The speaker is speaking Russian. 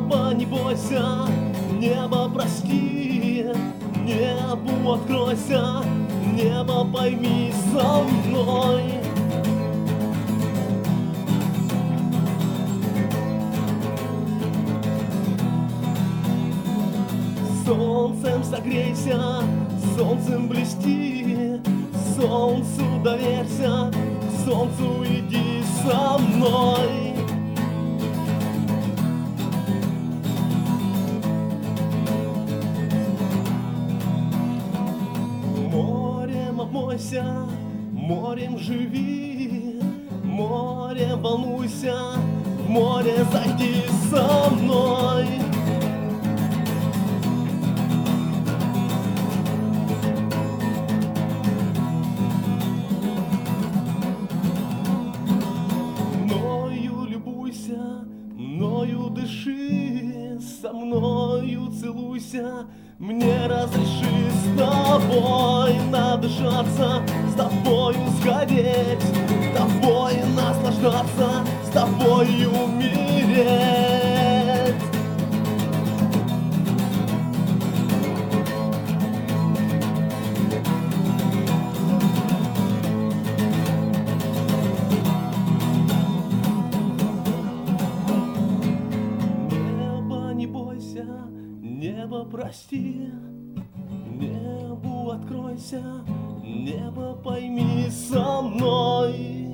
Небо, не бойся, небо, прости, небу откройся, небо, пойми со мной. Солнцем согрейся, солнцем блести, солнцу доверься, к солнцу иди со мной. Морем обмойся, морем живи, морем волнуйся, в море зайди со мной. Мною любуйся, мною дыши, со мною целуйся, мне разреши с тобой надышаться, с тобою сгореть, с тобой наслаждаться, с тобой умереть. Небо, не бойся, небо, прости, небу откройся, небо, пойми со мной.